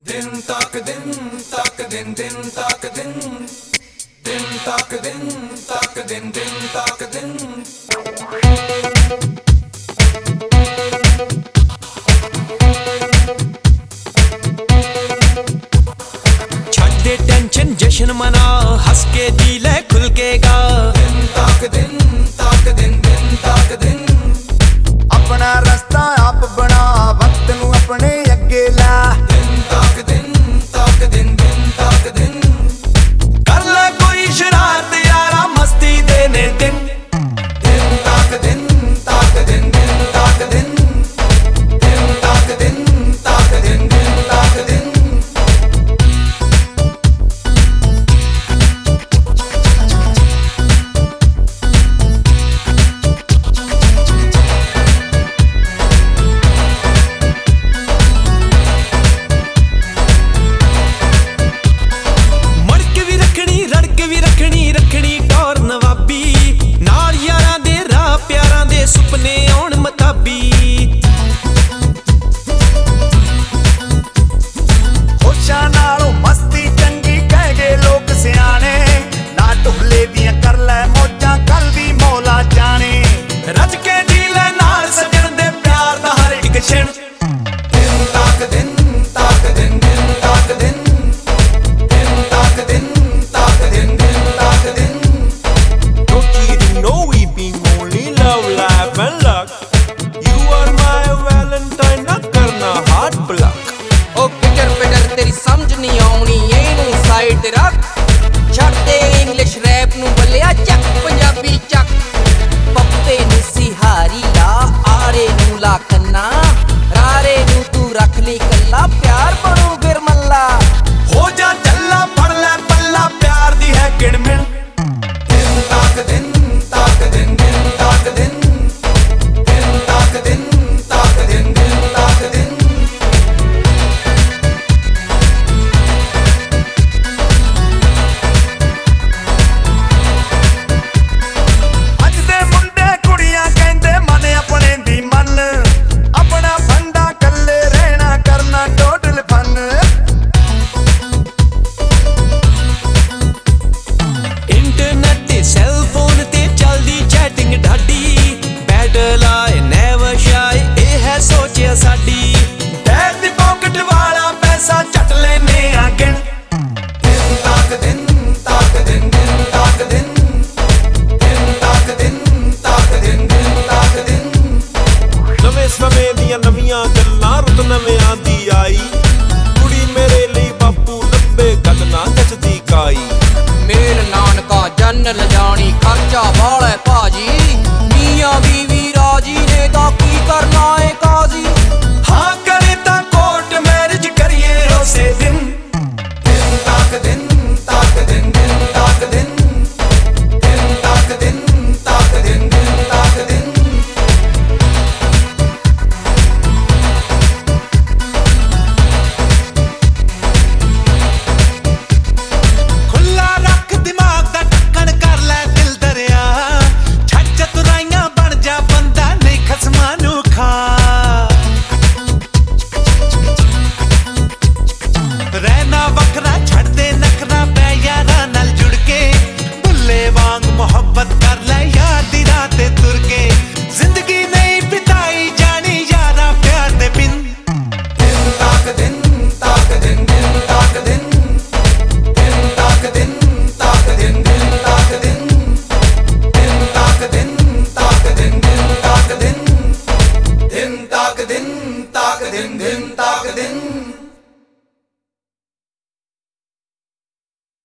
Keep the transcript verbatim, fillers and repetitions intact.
दिन तक दिन तक दिन दिन तक दिन दिन तक दिन तक दिन दिन तक दिन छड्डे टेंशन जश्न मना हंस के जी ले खुल के गा। दिन तक दिन तक दिन दिन तक दिन अपना रास्ता आप बना वक्त नू अपने अगे ला। दिन तक दिन तक दिन दिन तक दिन कर ले कोई शरारत यारा मस्ती देने दिन। दिन तक दिन तक दिन दिन तक दिन दिन तक दिन तक दिन दिन तक दिन सुपने आउण मताबी होशां नालों मस्ती चंगी कह गए लोग सियाने। ना ढुले दियां कर लै मौजां कल दी मौला जाने। रज के जी ले नाल सजण दे प्यार दा हर इक छिण। दिन तक दिन तक दिन दिन तक दिन दिन तक दिन तक दिन दिन तक दिन Don't you know we been only love life and luck. You are my valentine ना करना hard block. ओ गिटर पिटर तेरी समझ नहीं आउनी एनू साइड ते रख। छੱਡ दे इंग्लिश रैप नू बल्लिया ਚੱਕ ਪੰਜਾਬੀ ਚੱਕ। ਪੱਪੇ ਨੂੰ ਸਿਹਾਰੀ ਲਾ ਆਰੇ ਨੂੰ ਲਾ ਕੰਨਾ ਰਾਰੇ ਨੂੰ ਤੂੰ ਰੱਖ ਲਈ ਕੱਲਾ ਪਿਆਰ ਬਣੂ ਫਿਰ ਮੱਲਾ। हो जा चल्ला फड़ ले पल्ला प्यार दी है किड़मिण। दिन तक दिन तक दिन दिन तक दिन दिन तक दिन तक दिन दिन तक दिन ਅੱਜ ਦੇ ਮੁੰਡੇ ਕੁੜੀਆਂ ਕਹਿੰਦੇ ਮਨ ਆਪਣੇ ਦੀ ਮੰਨ। ਆਪਣਾ ਫੰਡਾ ਕੱਲੇ ਰਹਿਣਾ ਕਰਨਾ ਟੋਟਲ ਫਨ। इंटरनेट ते सेल फोन ते चलदी चैटिंग ढाडी। बैटल आए नेवर शाय ए है सोचिया साडी। बैग दी पॉकेट वाला पैसा चट लेने आ गिण। दिन तक दिन तक दिन दिन तक दिन दिन तक दिन तक दिन दिन तक दिन नਵੇਂ ਸਮੇਂ ਦੀਆਂ ਨਵੀਆਂ ਗੱਲਾਂ ਰੁੱਤ ਨਵਿਆਂ ਦੀ ਆਈ। ਕੁੜੀ ਮੇਰੇ ਲਈ ਬਾਪੂ ਲੱਭੇ ਗੱਲ ਨਾ ਜੱਚਦੀ ਕਾਈ। ਮੇਰ ਨਾਨਕਾ ਜਨਰਲ ਜਾਣੀ ਖਰਚਾ ਵਾਲੇ ਭਾਜੀ। ਮੀਆਂ ਬੀਵੀ ਰਾਜੀ ਨੇ ਤਾਂ ਕੀ ਕਰਨਾ ਏ ਕਾਜ਼ੀ। ਹਾਂ ਕਰੇ ਤਾਂ ਕੋਰਟ ਮੈਰਿਜ ਕਰੀਏ ਉਸੇ ਦਿਨ। दिन तक दिन तक दिन दिन तक दिन दिन तक दिन तक दिन दिन तक दिन ਖੁੱਲਾ ਰੱਖ ਦਿਮਾਗ ਦਾ ਢੱਕਣ ਕਰ ਲੈ ਦਿਲ ਦਰਿਆ। ਛੱਡ ਚਤੁਰਾਈਆਂ ਬਣ ਜਾ ਬੰਦਾ ਨਹੀਂ ਖਸਮਾਂ ਨੂੰ ਖਾ। ਰਹਿਣਾ ਵੱਖਰਾ ਛੱਡ ਦੇ ਨਖਰਾ ਪੈ ਯਾਰਾਂ ਨਾਲ ਜੁੜ ਕੇ। ਭੁੱਲੇ ਵਾਂਗ ਮੁਹੱਬਤ ਕਰ ਲੈ ਯਾਰ ਦੀ ਰਾਹ ਤੇ ਤੁਰ ਕੇ। ਜ਼ਿੰਦਗੀ ਨਹੀਂ ਬਿਤਾਈ ਜਾਣੀ ਯਾਰਾਂ ਪਿਆਰ ਦੇ ਬਿਨ। दिन तक दिन तक दिन दिन तक दिन दिन तक दिन तक दिन दिन तक दिन दिन तक दिन तक दिन दिन तक दिन दिन तक दिन तक दिन दिन तक दिन